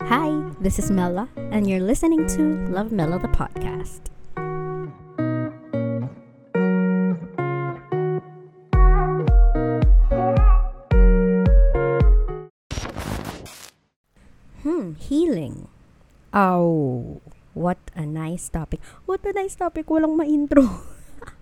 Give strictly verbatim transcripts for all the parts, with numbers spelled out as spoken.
Hi, this is Mela, and you're listening to Love Mela the podcast. Hmm, healing. Oh, what a nice topic. What a nice topic, walang ma-intro.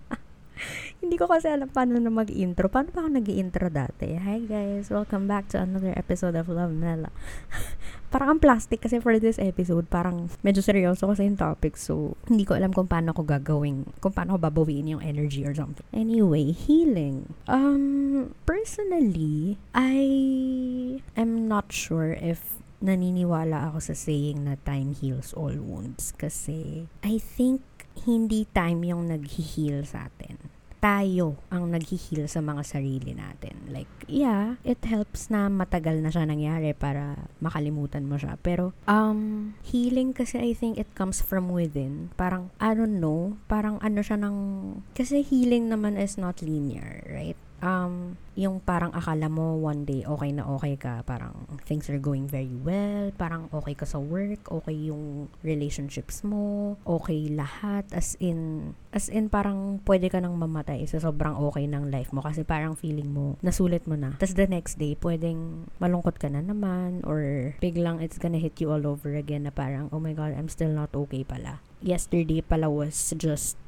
Hindi ko kasi alam paano na mag-intro. Paano ba ako nag-intro dati? Hi guys, welcome back to another episode of Love Mela. Parang ang plastic kasi for this episode. Parang medyo seryoso kasi yung topic. So, hindi ko alam kung paano ko gagawin. Kung paano ko babawiin yung energy or something. Anyway, healing. Um, personally, I am not sure if naniniwala ako sa saying na time heals all wounds. Kasi, I think hindi time yung nag-heal sa atin. Tayo ang nag-heal sa mga sarili natin. Like, yeah, it helps na matagal na siya nangyari para makalimutan mo siya. Pero, um, healing kasi I think it comes from within. Parang, I don't know, parang ano siya ng, kasi healing naman is not linear, right? Um, yung parang akala mo one day okay na okay ka, parang things are going very well, parang okay ka sa work, okay yung relationships mo, okay lahat, as in as in parang pwede ka nang mamatay sa sobrang okay ng life mo kasi parang feeling mo nasulit mo na. Tas the next day pwedeng malungkot ka na naman or biglang it's gonna hit you all over again na parang oh my god, I'm still not okay pala. Yesterday pala was just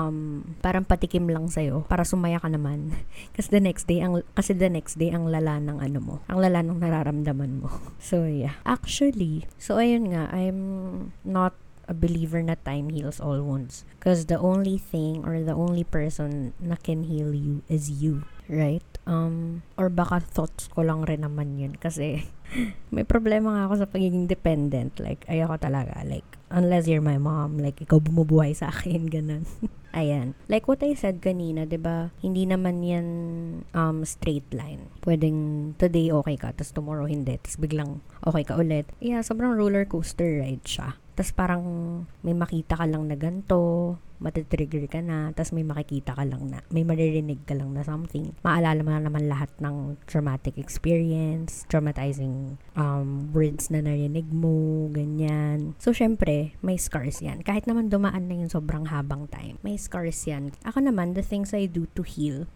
um parang patikim lang sa'yo para sumaya ka naman. kasi the next day ang kasi the next day ang lala ng ano mo, ang lala ng nararamdaman mo. So yeah, actually, so ayun nga, I'm not a believer na time heals all wounds because the only thing or the only person na can heal you is you, right? Um, or baka thoughts ko lang rin naman yun kasi may problema nga ako sa pagiging dependent. Like, ayoko talaga. Like, unless you're my mom, like, ikaw bumubuhay sa akin, ganun. Ayan. Like what I said kanina, diba, hindi naman yan um, straight line. Pwedeng today okay ka, tas tomorrow hindi, tas biglang okay ka ulit. Yeah, sobrang roller coaster ride siya. Tas parang may makita ka lang na ganito, matitrigger ka na, tas may makikita ka lang na, may maririnig ka lang na something. Maalala mo na naman lahat ng traumatic experience, traumatizing um, words na narinig mo, ganyan. So, syempre, may scars yan. Kahit naman dumaan na yung sobrang habang time, may scars yan. Ako naman, the things I do to heal,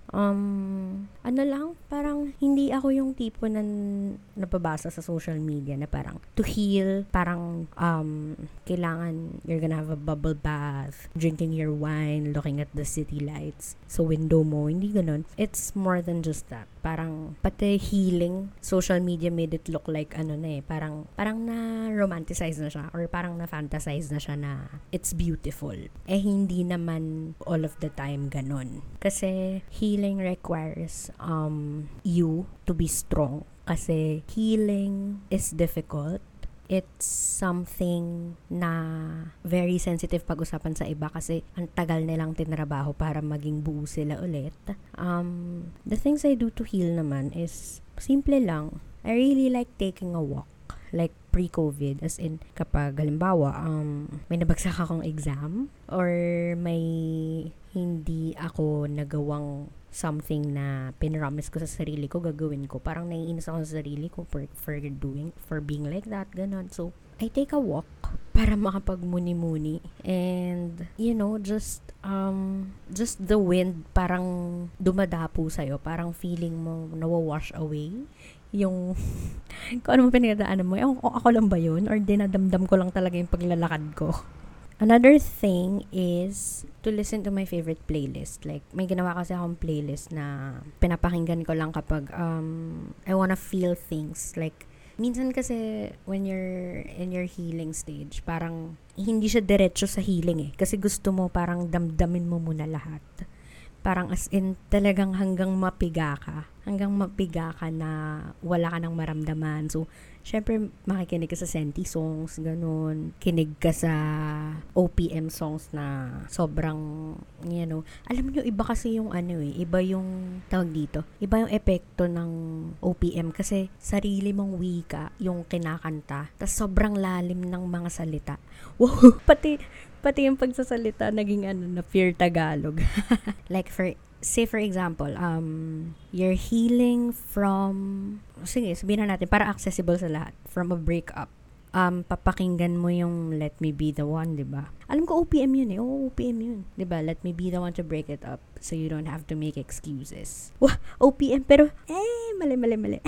um, ano lang, parang hindi ako yung tipo na napabasa sa social media na parang to heal, parang um, kailangan you're gonna have a bubble bath, drinking your wine, looking at the city lights sa window mo. Hindi ganun. It's more than just that. Parang pati healing, social media made it look like ano na eh, parang parang na romanticize na siya or parang na fantasize na siya na it's beautiful. Eh hindi naman all of the time ganun. Kasi healing requires um you to be strong. Kasi healing is difficult. It's something na very sensitive pag-usapan sa iba kasi ang tagal nilang tinrabaho para maging buo sila ulit. Um, the things I do to heal naman is simple lang. I really like taking a walk. Like pre-COVID, as in kapag halimbawa um, may nabagsak akong exam or may hindi ako nagawang something na pinromise ko sa sarili ko, gagawin ko. Parang naiinis ako sa sarili ko for, for doing, for being like that, ganon. So, I take a walk para makapagmuni-muni. And, you know, just, um, just the wind parang dumadapo sa'yo. Parang feeling mo nawawash away yung kung ano mo pinagdaanan mo. Ako, ako lang ba yun? Or dinadamdam ko lang talaga yung paglalakad ko? Another thing is to listen to my favorite playlist. Like, may ginawa kasi akong playlist na pinapakinggan ko lang kapag um, I wanna feel things. Like, minsan kasi when you're in your healing stage, parang hindi siya diretso sa healing eh. Kasi gusto mo parang damdamin mo muna lahat. Parang as in talagang hanggang mapiga ka. Hanggang mapiga ka na wala ka nang maramdaman. So, syempre, makikinig ka sa senti songs, ganun. Kinig ka sa O P M songs na sobrang, you know, alam nyo, iba kasi yung ano eh, iba yung, tawag dito, iba yung epekto ng O P M kasi sarili mong wika yung kinakanta. Tas sobrang lalim ng mga salita. Wow, pati, pati yung pagsasalita naging ano na pure Tagalog. Like for say for example, um, you're healing from, sige, sabihin na natin, para accessible sa lahat, from a breakup. um, papakinggan mo yung Let Me Be The One, diba? Alam ko O P M yun eh. Oo, O P M yun. Diba? Let me be the one to break it up so you don't have to make excuses. Wah, O P M, pero, eh, mali, mali, mali.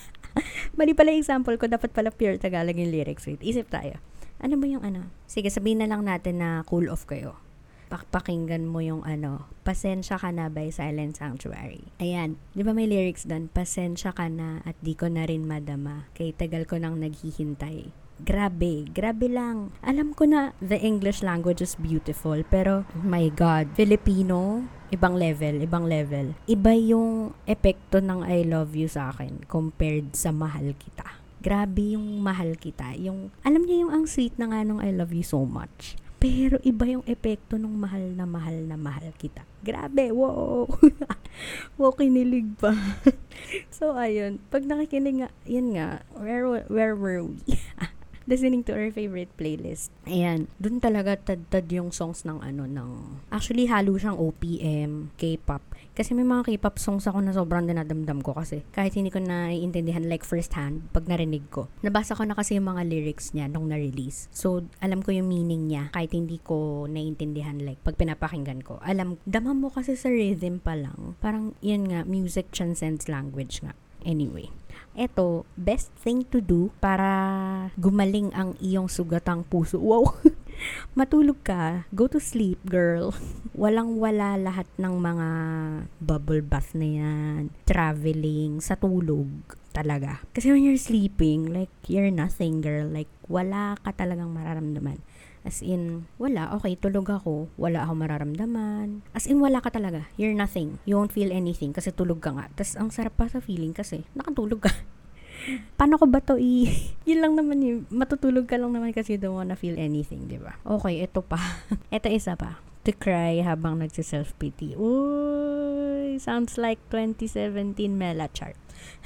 Mali pala yung example ko. Dapat pala pure Tagalog yung lyrics. Wait, isip tayo. Ano ba yung ano? Sige, sabihin na lang natin na cool off kayo. Pakpakinggan mo yung ano, Pasensya Ka Na by Silent Sanctuary. Ayan, di ba may lyrics doon? Pasensya ka na at di ko na rin madama. Kay tagal ko nang naghihintay. Grabe, grabe lang. Alam ko na the English language is beautiful, pero my God, Filipino, ibang level, ibang level. Iba yung epekto ng I love you sa akin compared sa mahal kita. Grabe yung mahal kita. Yung, alam niyo yung ang sweet na nga nung I love you so much. Pero iba yung epekto nung mahal na mahal na mahal kita. Grabe, wow! Wow, kinilig pa. So, ayun. Pag nakikinig nga, yun nga, where, where were we? Listening to our favorite playlist. Ayan, dun talaga tad-tad yung songs ng ano, ng, actually halo siyang O P M, K-pop. Kasi may mga K-pop songs ako na sobrang dinadamdam ko kasi kahit hindi ko naiintindihan like first hand, pag narinig ko. Nabasa ko na kasi yung mga lyrics niya nung na-release. So, alam ko yung meaning niya kahit hindi ko naiintindihan like pag pinapakinggan ko. Alam, dama mo kasi sa rhythm pa lang. Parang, yun nga, music transcends language nga. Anyway, eto, best thing to do para gumaling ang iyong sugatang puso. Wow! Matulog ka, go to sleep, girl. Walang-wala lahat ng mga bubble bath na yan, traveling, sa tulog talaga. Kasi when you're sleeping, like, you're nothing, girl. Like, wala ka talagang mararamdaman. As in, wala, okay, tulog ako, wala ako mararamdaman. As in, wala ka talaga. You're nothing. You won't feel anything kasi tulog ka nga. Tapos, ang sarap pa sa feeling kasi nakatulog ka. Paano ko ba to i... Yun lang naman yun. Matutulog ka lang naman kasi you don't wanna feel anything, di ba? Okay, ito pa. Ito isa pa. To cry habang nagsi-self-pity. Uy, sounds like twenty seventeen Mela chart.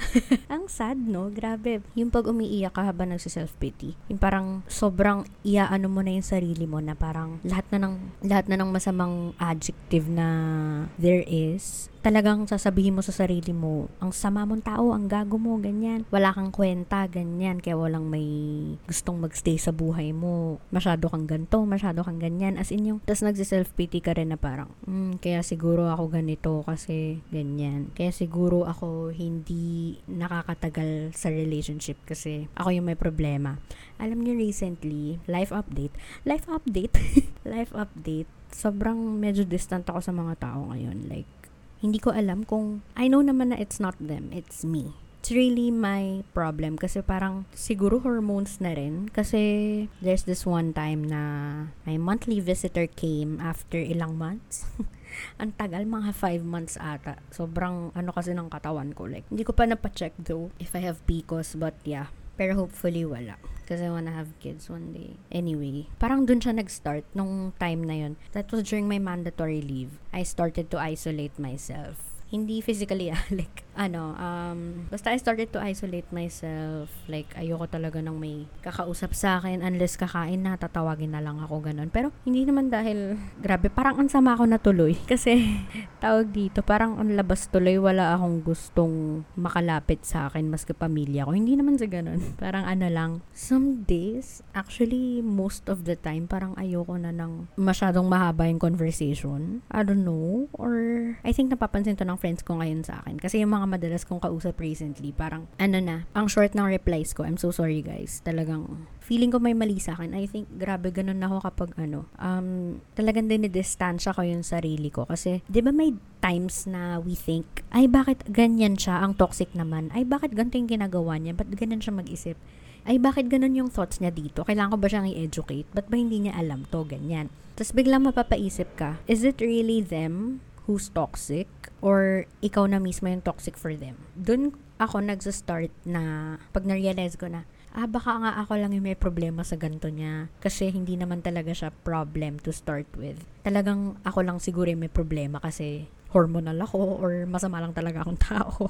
Ang sad, no? Grabe. Yung pag umiiyak ka habang nagsi-self-pity. Yung parang sobrang iaano mo na yung sarili mo na parang lahat na ng, lahat na ng masamang adjective na there is, talagang sasabihin mo sa sarili mo, ang sama mong tao, ang gago mo, ganyan. Wala kang kwenta, ganyan. Kaya walang may gustong magstay sa buhay mo. Masyado kang ganto, masyado kang ganyan. As in yung, tas nagsi-self-pity ka rin na parang, hmm, kaya siguro ako ganito kasi ganyan. Kaya siguro ako hindi nakakatagal sa relationship kasi ako yung may problema. Alam niyo recently, life update, life update, life update, sobrang medyo distant ako sa mga tao ngayon. Like, hindi ko alam kung, I know naman na it's not them, it's me. It's really my problem kasi parang siguro hormones na rin kasi there's this one time na my monthly visitor came after ilang months. Ang tagal, mga five months ata. Sobrang ano kasi ng katawan ko. Like, hindi ko pa napacheck though if I have P C O S, but yeah. Pero hopefully wala. Kasi I wanna have kids one day. Anyway, parang dun siya nag-start nung time na yun. That was during my mandatory leave. I started to isolate myself. Hindi physically, ah, like, ano, um, basta I started to isolate myself. Like, ayoko talaga nang may kakausap sa akin. Unless kakain na, tatawagin na lang ako, ganun. Pero, hindi naman dahil, grabe, parang ang sama ako natuloy. Kasi, tawag dito, parang ang labas tuloy, wala akong gustong makalapit sa akin, maski pamilya ko. Hindi naman sa ganun. Parang ano lang, some days, actually, most of the time, parang ayoko na ng masyadong mahaba yung conversation. I don't know. Or, I think napapansin to ng friends ko ngayon sa akin. Kasi yung mga madalas kong kausap recently, parang, ano na, ang short ng replies ko. I'm so sorry guys. Talagang, feeling ko may mali sa akin. I think, grabe, ganun ako kapag ano, um, talagang dinidistansya ko yung sarili ko. Kasi, di ba may times na we think, ay bakit ganyan siya, ang toxic naman? Ay bakit ganito yung ginagawa niya? Ba't ganun siya mag-isip? Ay bakit ganun yung thoughts niya dito? Kailangan ko ba siyang i-educate? Ba't ba hindi niya alam to? Ganyan. Tapos biglang mapapaisip ka, is it really them who's toxic? Or ikaw na mismo yung toxic for them? Doon ako nagsa-start na pag na-realize ko na, ah, baka nga ako lang yung may problema sa ganito niya. Kasi hindi naman talaga siya problem to start with. Talagang ako lang siguro yung may problema kasi hormonal ako or masama lang talaga akong tao.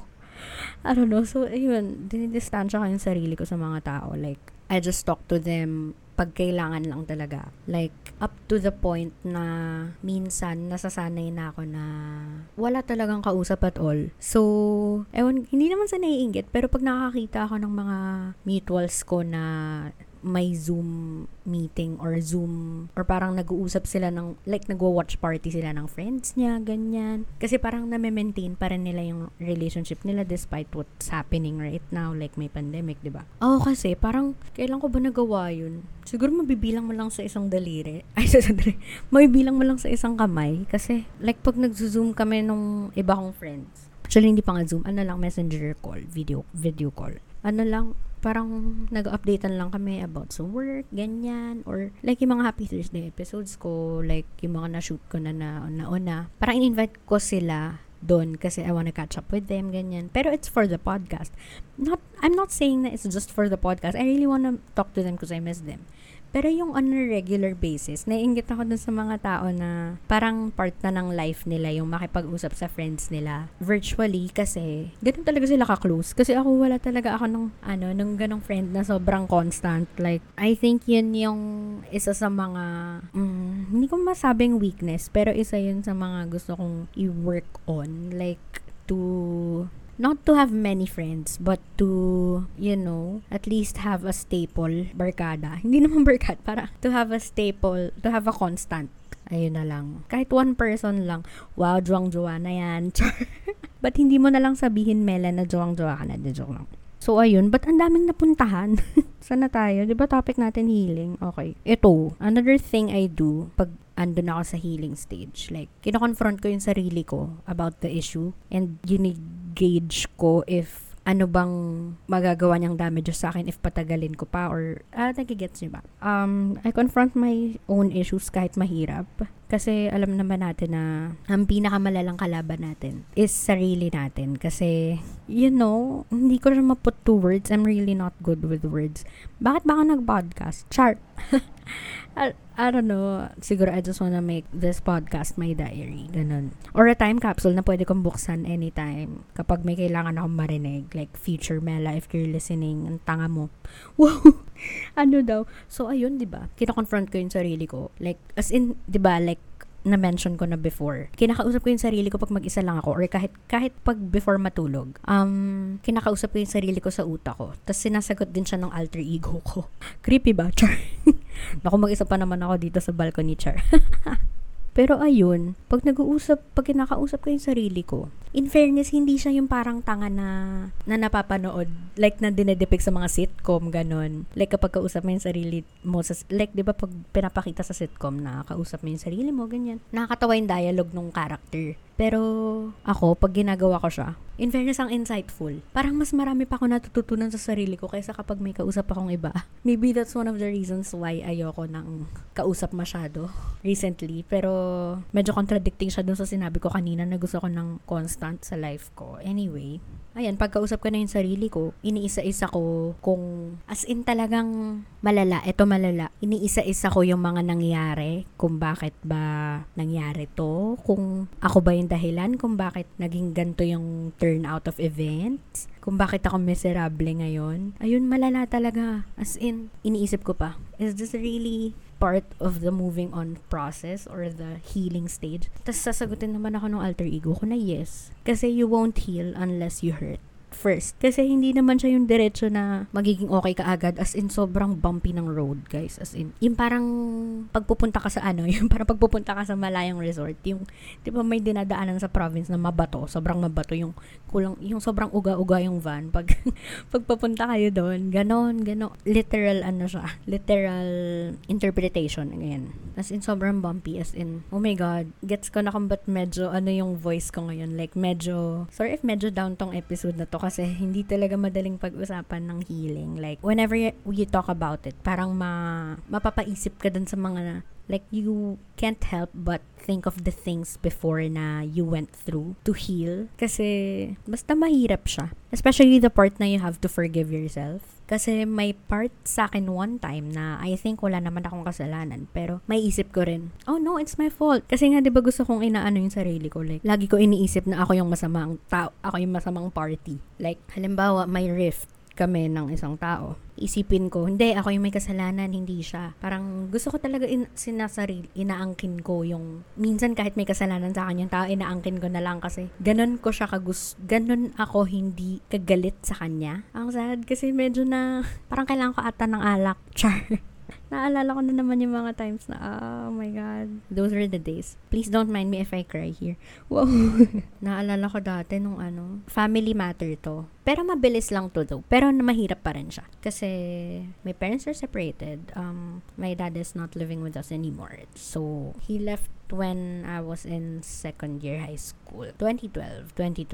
I don't know. So, ayun, dinidistansya ko yung sarili ko sa mga tao. Like, I just talk to them pag kailangan lang talaga. Like, up to the point na minsan nasasanay na ako na wala talagang kausap at all. So, ewan, hindi naman sa naiinggit, pero pag nakakita ako ng mga mutuals ko na may Zoom meeting or Zoom or parang nag-uusap sila ng like nagwo-watch party sila ng friends niya, ganyan. Kasi parang na-maintain pa rin nila yung relationship nila despite what's happening right now, like may pandemic, di ba? Oo, kasi parang kailan ko ba nagawa yun? Siguro mabibilang mo lang sa isang daliri. Ay, sa daliri. Mabibilang mo lang sa isang kamay kasi like pag nag-zoom kami nung iba kong friends. Actually, hindi pa nga Zoom. Ano lang, messenger call, video video call. Ano lang, parang nag-updatean lang kami about sa work, ganyan. Or like yung mga Happy Thursday episodes ko, like yung mga na-shoot ko na na-una. Parang in-invite ko sila doon kasi I wanna catch up with them, ganyan. Pero it's for the podcast. Not, I'm not saying that it's just for the podcast. I really wanna talk to them because I miss them. Pero yung on a regular basis, naiinggit ako dun sa mga tao na parang part na ng life nila, yung makipag-usap sa friends nila virtually kasi ganun talaga sila ka-close. Kasi ako wala talaga ako nung, ano, nung ganong friend na sobrang constant. Like, I think yun yung isa sa mga, mm, hindi ko masabing weakness, pero isa yun sa mga gusto kong i-work on. Like, to... not to have many friends, but to, you know, at least have a staple barkada. Hindi naman barkada, para to have a staple, to have a constant. Ayun na lang. Kahit one person lang. Wow, juwang-juwa na yan. But hindi mo na lang sabihin, Mela, na juwang-juwa ka na. De joke lang. So, ayun. But ang daming napuntahan. Sana tayo? Di ba topic natin healing? Okay. Ito, another thing I do pag andun ako sa healing stage. Like, kino-confront ko yung sarili ko about the issue and gauge ko if ano bang magagawa niyang damages sa akin if patagalin ko pa or, ah, nagigets niyo ba? Um, I confront my own issues kahit mahirap. Kasi alam naman natin na ang pinakamalalang kalaban natin is sarili natin. Kasi, you know, hindi ko siya maput to words. I'm really not good with words. Bakit ba ako nag-podcast? Char. I, I don't know. Siguro I just wanna make this podcast my diary. Ganun. Or a time capsule na pwede kong buksan anytime kapag may kailangan akong marinig. Like, future Mela, if you're listening, ang tanga mo. Wow! Ano daw? So, ayun, diba? Kina-confront ko yung sarili ko. Like, as in, diba, like, na-mention ko na before. Kinakausap ko yung sarili ko pag mag-isa lang ako or kahit kahit pag before matulog. Um, kinakausap ko yung sarili ko sa utak ko. Tapos sinasagot din siya ng alter ego ko. Creepy ba? Char. Naku, mag-isa pa naman ako dito sa balcony, char. Pero ayun, pag nag-uusap, pag kinakausap ko yung sarili ko, in fairness, hindi siya yung parang tanga na, na napapanood, like na dinedepict sa mga sitcom, ganon. Like kapag kausap mo yung sarili mo, sa, like di ba pag pinapakita sa sitcom na kausap mo yung sarili mo, ganyan. Nakakatawa yung dialogue ng character. Pero ako, pag ginagawa ko siya, in fairness, ang insightful. Parang mas marami pa ako natututunan sa sarili ko kaysa kapag may kausap akong iba. Maybe that's one of the reasons why ayoko nang kausap masyado recently. Pero medyo contradicting siya dun sa sinabi ko kanina na gusto ko ng constant sa life ko. Anyway, ayan, pagkausap ko na yung sarili ko, iniisa-isa ko kung as in talagang malala, eto malala. Iniisa-isa ko yung mga nangyari, kung bakit ba nangyari to, kung ako ba yung dahilan, kung bakit naging ganito yung turnout of events, kung bakit ako miserable ngayon. Ayun, malala talaga. As in, iniisip ko pa, is this really part of the moving on process or the healing stage? Tapos sasagutin naman ako ng alter ego ko na yes. Kasi you won't heal unless you hurt first. Kasi hindi naman siya yung diretso na magiging okay ka agad. As in, sobrang bumpy ng road, guys. As in, yung parang pagpupunta ka sa ano, yung parang pagpupunta ka sa malayang resort, yung, di ba may dinadaanan sa province na mabato, sobrang mabato, yung kulang, yung sobrang uga-uga yung van. Pag, pagpupunta kayo doon, ganon, ganon. Literal, ano siya, literal interpretation, again. As in, sobrang bumpy. As in, oh my God, gets ko na kung ba't medyo, ano yung voice ko ngayon. Like, medyo, sorry if medyo down tong episode na to kasi hindi talaga madaling pag-usapan ng healing. Like, whenever you talk about it, parang ma mapapaisip ka dun sa mga, like, you can't help but think of the things before na you went through to heal. Kasi, basta mahirap siya. Especially the part na you have to forgive yourself. Kasi may part sa akin one time na I think wala naman akong kasalanan. Pero may isip ko rin, oh no, it's my fault. Kasi nga diba gusto kong inaano yung sarili ko. Like, lagi ko iniisip na ako yung masamang tao, ako yung masamang party. Like, halimbawa, may rift kami ng isang tao, isipin ko, hindi, ako yung may kasalanan, hindi siya. Parang gusto ko talaga in, sinasarili, inaangkin ko yung, minsan kahit may kasalanan sa akin yung tao, inaangkin ko na lang kasi ganun ko siya kagus, ganun ako hindi kagalit sa kanya. Ang sad kasi medyo na, parang kailangan ko ata ng alak. Char. Naalala ko na naman yung mga times na, oh my God. Those were the days. Please don't mind me if I cry here. Wow. Naalala ko dati nung ano, family matter to. Pero mabilis lang to though. Pero mahirap pa rin siya. Kasi my parents are separated. Um, my dad is not living with us anymore. So, he left when I was in second year high school. twenty twelve.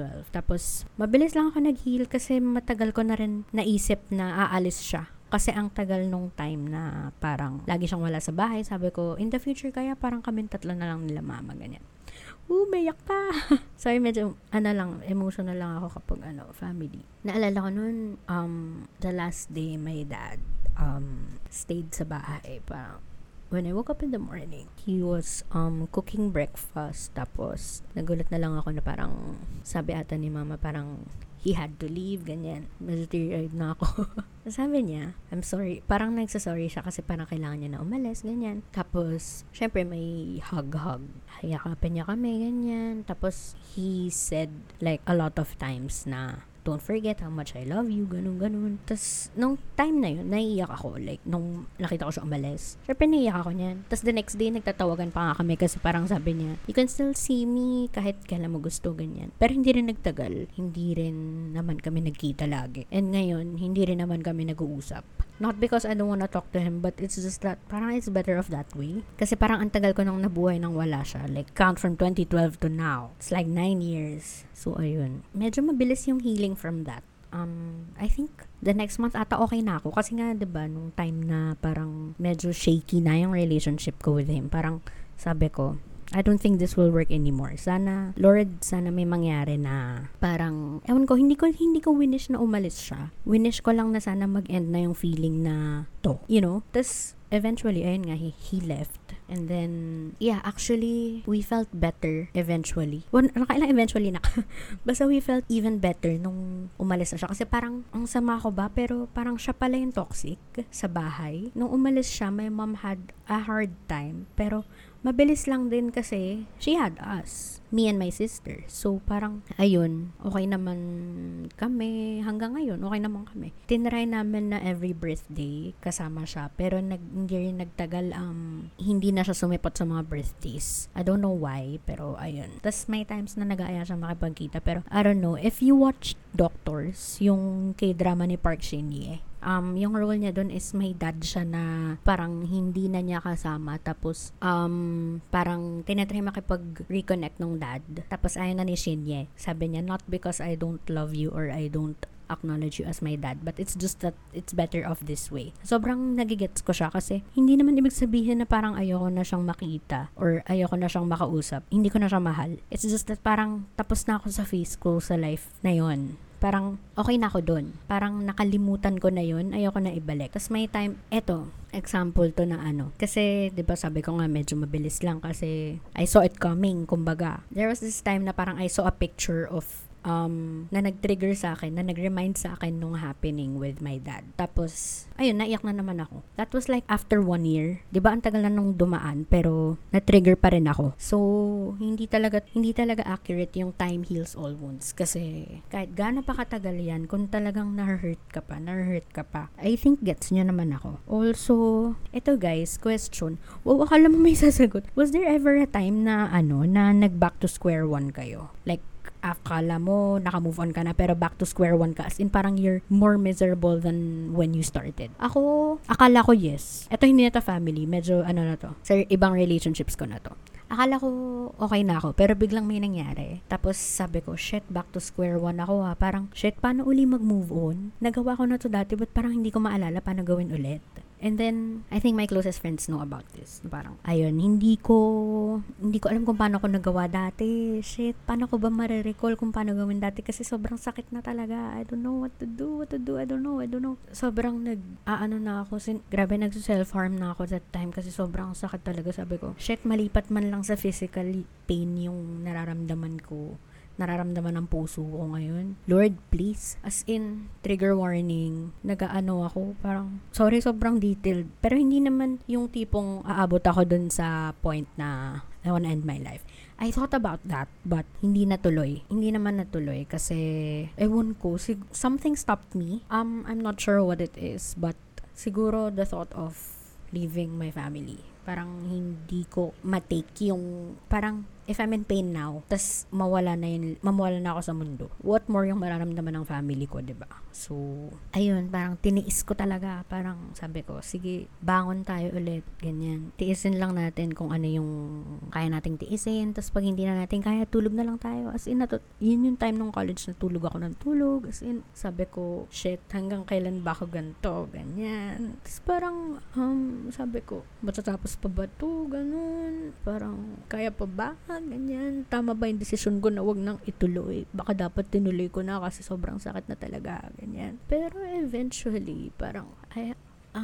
Tapos, mabilis lang ako nag-heal kasi matagal ko na rin naisip na aalis siya. Kasi ang tagal nung time na parang lagi siyang wala sa bahay. Sabi ko, in the future kaya parang kami tatlo na lang nila mama, ganyan. Uh, mayak pa. Sorry, medyo, ano lang, emotional lang ako kapag, ano, family. Naalala ko nun, um, the last day my dad, um, stayed sa bahay. Parang, when I woke up in the morning, he was, um, cooking breakfast. Tapos, nagulat na lang ako na parang, sabi ata ni mama, parang, he had to leave, ganyan. Medyo teary-eyed na ako. Sabi niya, I'm sorry. Parang nagsasorry siya kasi parang kailangan niya na umalis, ganyan. Tapos, syempre may hug-hug. Hayakapin niya kami, ganyan. Tapos, he said like a lot of times na, don't forget how much I love you, ganun, ganun. Tapos, nung time na yun, naiiyak ako. Like, nung nakita ko siya umalis. Siyempre, naiiyak ako niyan. Tapos, the next day, nagtatawagan pa nga kami kasi parang sabi niya, you can still see me kahit kailan mo gusto, ganyan. Pero hindi rin nagtagal. Hindi rin naman kami nagkita lagi. And ngayon, hindi rin naman kami nag-uusap. Not because I don't wanna talk to him, but it's just that parang it's better off that way. Kasi parang ang tagal ko nang nabuhay nang wala siya. Like, count from twenty twelve to now. It's like nine years. So, ayun. Medyo mabilis yung healing from that. Um, I think the next month ata okay na ako. Kasi nga, diba, nung time na parang medyo shaky na yung relationship ko with him. Parang sabi ko, I don't think this will work anymore. Sana, Lord, sana may mangyari na parang, ewan ko, hindi ko, hindi ko winish na umalis siya. Winish ko lang na sana mag-end na yung feeling na to, you know? Tapos, eventually, ayun nga, he, he left. And then, yeah, actually, we felt better eventually. Well, nakailang eventually na. Basta we felt even better nung umalis na siya. Kasi parang, ang sama ko ba? Pero parang siya pala yung toxic sa bahay. Nung umalis siya, my mom had a hard time. Pero, mabilis lang din kasi she had us, me and my sister. So, parang, ayun, okay naman kami. Hanggang ngayon, okay naman kami. Tinry namin na every birthday kasama siya. Pero, nag, hindi rin nagtagal, um, hindi na siya sumipot sa mga birthdays. I don't know why, pero ayun. Tapos, may times na nag-aaya siya makipagkita. Pero, I don't know, if you watch Doctors, yung K-drama ni Park Shin-hye, Um, yung role niya doon is may dad siya na parang hindi na niya kasama. Tapos, um, parang tinatry makipag-reconnect nung dad. Tapos, ayaw na ni Shin-hye. Sabi niya, not because I don't love you or I don't acknowledge you as my dad, but it's just that it's better off this way. Sobrang nagigets ko siya kasi hindi naman ibig sabihin na parang ayoko na siyang makita or ayoko na siyang makausap. Hindi ko na siya mahal. It's just that parang tapos na ako sa phase ko sa life na yon. Parang okay na ako doon. Parang nakalimutan ko na yun. Ayoko na ibalik. Tapos may time, eto, example to na ano. Kasi, di ba sabi ko nga medyo mabilis lang kasi I saw it coming, kumbaga. There was this time na parang I saw a picture of um, na nag-trigger sa akin, na nag-remind sa akin nung happening with my dad. Tapos, ayun, naiyak na naman ako. That was like after one year. Diba, ang tagal na nung dumaan, pero na-trigger pa rin ako. So, hindi talaga, hindi talaga accurate yung time heals all wounds. Kasi, kahit gaano pa katagal yan, kung talagang na-hurt ka pa, na-hurt ka pa, I think gets nyo naman ako. Also, ito guys, question. Wow, akala mo may sasagot. Was there ever a time na, ano, na nag-back to square one kayo? Like, akala mo naka-move on ka na pero back to square one ka, as in parang you're more miserable than when you started. Ako, akala ko yes. Ito hindi na to family, medyo ano na to, sa ibang relationships ko na to. Akala ko okay na ako, pero biglang may nangyari. Tapos sabi ko, shit, back to square one ako ha. Parang, shit, paano uli mag-move on? Nagawa ko na to dati, but parang hindi ko maalala paano gawin ulit. And then, I think my closest friends know about this. Parang, ayun, hindi ko, hindi ko alam kung paano ko nagawa dati. Shit, paano ko ba marirecall kung paano gawin dati? Kasi sobrang sakit na talaga. I don't know what to do, what to do, I don't know, I don't know. Sobrang nag, aano na ako, sin- grabe, nag-self-harm na ako that time kasi sobrang sakit talaga. Sabi ko, shit, malipat man lang sa physical pain yung nararamdaman ko nararamdaman ng puso ko ngayon. Lord, please. As in, trigger warning, nag-ano ako, parang, sorry, sobrang detailed. Pero hindi naman yung tipong aabot ako dun sa point na I wanna end my life. I thought about that, but hindi natuloy. Hindi naman natuloy kasi, ewan ko, sig- something stopped me. Um, I'm not sure what it is, but siguro the thought of leaving my family. Parang hindi ko matake yung, parang, if I'm in pain now, tas mawala na yun, mamawala na ako sa mundo. What more yung mararamdaman ng family ko, diba? So, ayun, parang tiniis ko talaga. Parang sabi ko, sige, bangon tayo ulit. Ganyan. Tiisin lang natin kung ano yung kaya nating tiisin. Tas pag hindi na natin kaya, tulog na lang tayo. As in, nato, yun yung time nung college na tulog ako ng tulog. As in, sabi ko, shit, hanggang kailan ba ako ganito? Ganyan. Tas parang, um, sabi ko, matatapos pa ba to? Ganun. Parang, kaya pa ba? Ganyan. Tama ba yung desisyon ko na wag nang ituloy? Baka dapat tinuloy ko na kasi sobrang sakit na talaga. Ganyan. Pero eventually, parang, I,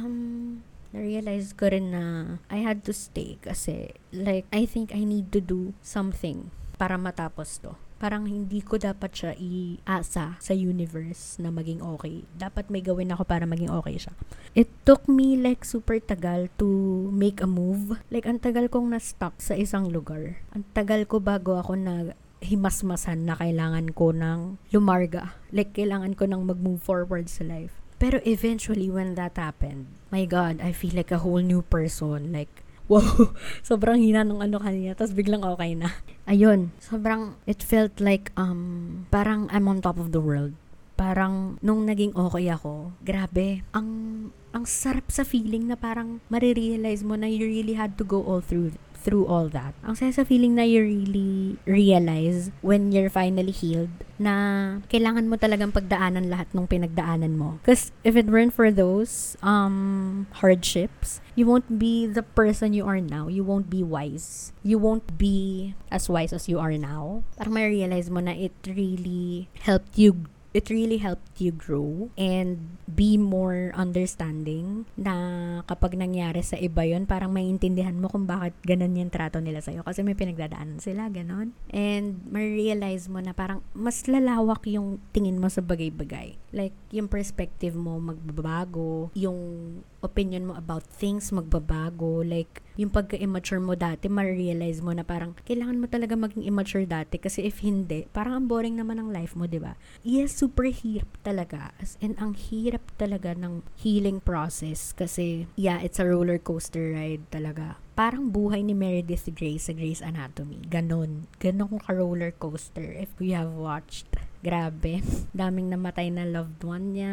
um, na-realize ko rin na I had to stay kasi, like, I think I need to do something para matapos to. Parang hindi ko dapat siya iasa sa universe na maging okay. Dapat may gawin ako para maging okay siya. It took me like super tagal to make a move. Like, ang tagal kong na-stuck sa isang lugar. Ang tagal ko bago ako na himasmasan na kailangan ko ng lumarga. Like, kailangan ko ng mag-move forward sa life. Pero eventually, when that happened, my God, I feel like a whole new person. Like, wow, sobrang hina nung ano kanina, tapos biglang okay na. Ayun, sobrang, it felt like, um, parang I'm on top of the world. Parang, nung naging okay ako, grabe, ang, ang sarap sa feeling na parang marirealize mo na you really had to go all through through all that. Ang saya sa feeling na you really realize when you're finally healed na kailangan mo talagang pagdaanan lahat ng pinagdaanan mo. Because if it weren't for those um hardships, you won't be the person you are now. You won't be wise. You won't be as wise as you are now. Parang may realize mo na it really helped you It really helped you grow and be more understanding na kapag nangyari sa iba yun, parang maintindihan mo kung bakit ganun yung trato nila sa'yo kasi may pinagdadaanan sila, ganun. And ma-realize mo na parang mas lalawak yung tingin mo sa bagay-bagay. Like, yung perspective mo magbabago, yung opinion mo about things magbabago, like, yung pagka-immature mo dati, ma-realize mo na parang kailangan mo talaga maging immature dati kasi if hindi, parang ang boring naman ng life mo, diba? Yes, super hirap talaga. As in, ang hirap talaga ng healing process kasi, yeah, it's a roller coaster ride talaga. Parang buhay ni Meredith Grey sa Grey's Anatomy. Ganon. Ganon ka roller coaster if you have watched. Grabe. Daming namatay na loved one niya.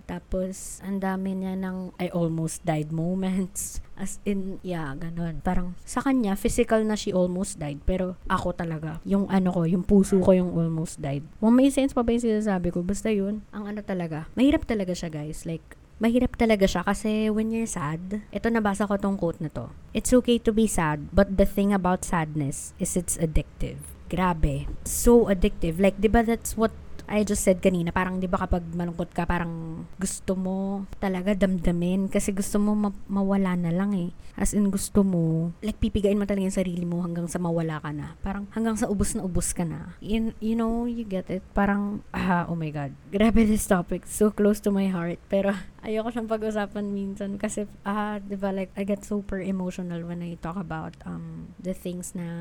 Tapos, ang dami niya ng I almost died moments. As in, yeah, ganon. Parang, sa kanya, physical na she almost died. Pero, ako talaga. Yung ano ko, yung puso ko yung almost died. Well, may sense pa ba yung sinasabi ko? Basta yun, ang ano talaga. Mahirap talaga siya, guys. Like, mahirap talaga siya kasi when you're sad, ito nabasa ko tong quote na to. It's okay to be sad, but the thing about sadness is it's addictive. Grabe. So addictive. Like, di ba that's what I just said kanina, parang di ba kapag malungkot ka, parang gusto mo talaga damdamin kasi gusto mo ma- mawala na lang eh. As in gusto mo, like pipigain mo talaga yung sarili mo hanggang sa mawala ka na. Parang hanggang sa ubos na ubos ka na. You, you know, you get it? Parang, ah, oh my God. Grabe this topic. So close to my heart. Pero ayoko siyang pag-usapan minsan kasi, ah, di ba, like, I get super emotional when I talk about um the things na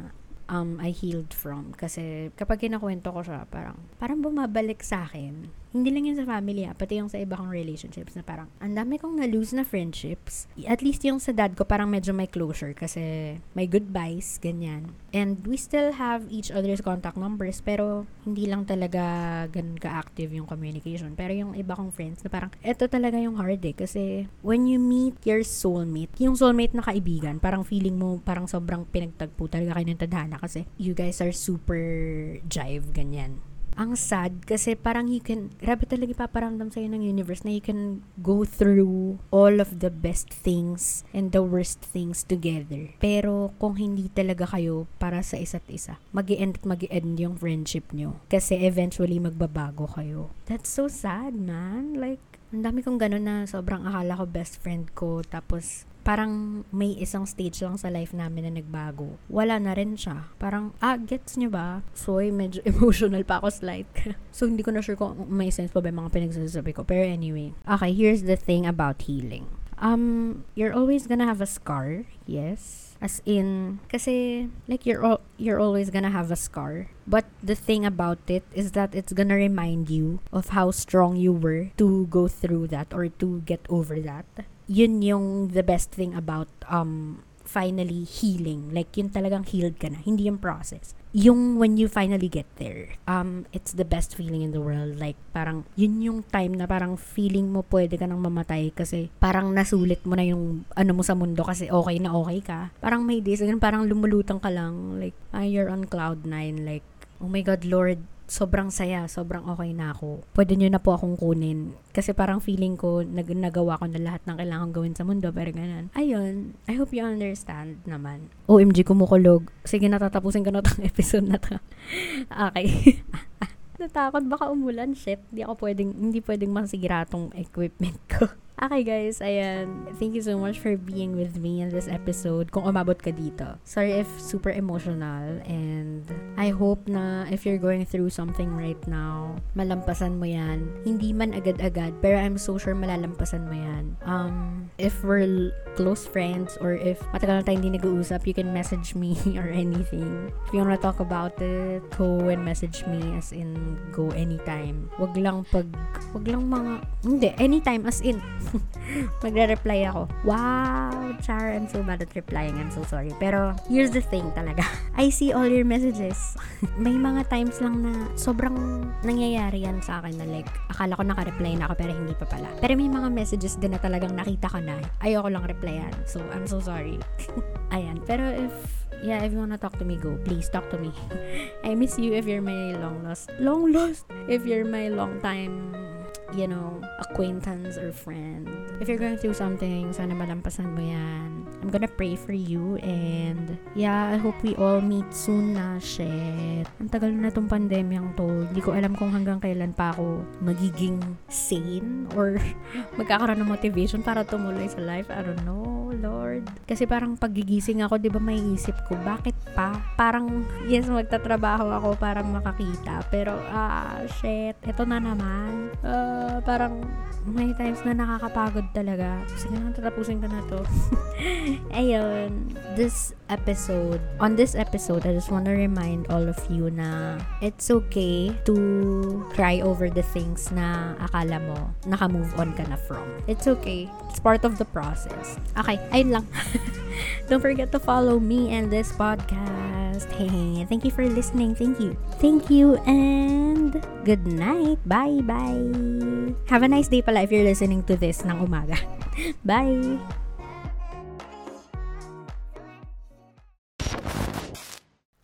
um, I healed from. Kasi kapag kinakwento ko siya, parang, parang bumabalik sa akin. Hindi lang yun sa family, ah, pati yung sa iba kong relationships na parang, ang dami kong na-lose na friendships. At least yung sa dad ko, parang medyo may closure kasi may goodbyes, ganyan. And we still have each other's contact numbers, pero hindi lang talaga ganun ka-active yung communication. Pero yung iba kong friends, na parang, eto talaga yung hard eh. Kasi when you meet your soulmate, yung soulmate na kaibigan, parang feeling mo, parang sobrang pinagtagpo talaga kayo ng tadhana kasi you guys are super jive, ganyan. Ang sad kasi parang you can, grabe talaga ipaparamdam sa'yo ng universe na you can go through all of the best things and the worst things together. Pero kung hindi talaga kayo para sa isa't isa, mag-i-end at mag-i-end yung friendship nyo. Kasi eventually magbabago kayo. That's so sad, man. Like, ang dami kong gano'n na sobrang akala ko best friend ko. Tapos, parang may isang stage lang sa life namin na nagbago. Wala na rin siya. Parang, ah, gets nyo ba? So, medyo emotional pa ako slight. So, hindi ko na sure kung may sense pa ba yung mga pinagsasabi ko. Pero anyway. Okay, here's the thing about healing. Um, you're always gonna have a scar. Yes. As in, kasi, like, you're al- you're always gonna have a scar. But the thing about it is that it's gonna remind you of how strong you were to go through that or to get over that. Yun yung the best thing about um finally healing. Like, yun talagang healed ka na. Hindi yung process. Yung when you finally get there, um, it's the best feeling in the world. Like, parang, yun yung time na parang feeling mo pwede ka nang mamatay kasi parang nasulit mo na yung ano mo sa mundo kasi okay na okay ka. Parang may days, ganun, parang lumulutang ka lang. Like, ah, you're on cloud nine. Like, oh my God, Lord, sobrang saya, sobrang okay na ako. Pwede nyo na po akong kunin. Kasi parang feeling ko, nag nagawa ko na lahat ng kailangan gawin sa mundo, pero ganun. Ayun, I hope you understand naman. O M G, kumukulog. Sige, natatapusin ko na itong episode na to. Okay. Natakot, baka umulan. Shit, hindi ako pwedeng, hindi pwedeng masigira tong equipment ko. Okay guys, ayan. Thank you so much for being with me in this episode. Kung umabot ka dito. Sorry if super emotional, and I hope na if you're going through something right now, malampasan mo yan. Hindi man agad-agad, pero I'm so sure malalampasan mo yan. Um, if we're l- close friends or if matagal na tayo hindi nag-uusap, you can message me or anything. If you wanna talk about it, go and message me, as in go anytime. Wag lang pag, wag lang mga, hindi, anytime as in. Magre-reply ako. Wow, Char, I'm so bad at replying. I'm so sorry. Pero, here's the thing talaga. I see all your messages. May mga times lang na sobrang nangyayari yan sa akin na like, akala ko naka-reply na ako pero hindi pa pala. Pero may mga messages din na talagang nakita ko na ayoko lang replyan. So, I'm so sorry. Ayan. Pero if yeah, if you wanna talk to me, go. Please, talk to me. I miss you if you're my long lost. Long lost? If you're my long time, you know, acquaintance or friend. If you're going through something, sana malampasan mo yan. I'm gonna pray for you, and yeah, I hope we all meet soon na. Shit. Ang tagal na tong pandemyang to. Hindi ko alam kung hanggang kailan pa ako magiging sane or magkakaroon ng motivation para tumuloy sa life. I don't know, Lord. Kasi parang pagigising ako, di ba may isip ko, bakit pa? Parang, yes, magtatrabaho ako para makakita. Pero, ah, shit. Ito na naman. Uh, parang, may times na nakakapagod talaga. Sige na, tatapusin ko na to. Ayun. This episode, on this episode, I just want to remind all of you na it's okay to cry over the things na akala mo naka-move on ka na from. It's okay. It's part of the process. Okay, ayun lang. Don't forget to follow me and this podcast. Hey, thank you for listening. Thank you. Thank you and good night. Bye-bye. Have a nice day pala if you're listening to this ng umaga. Bye!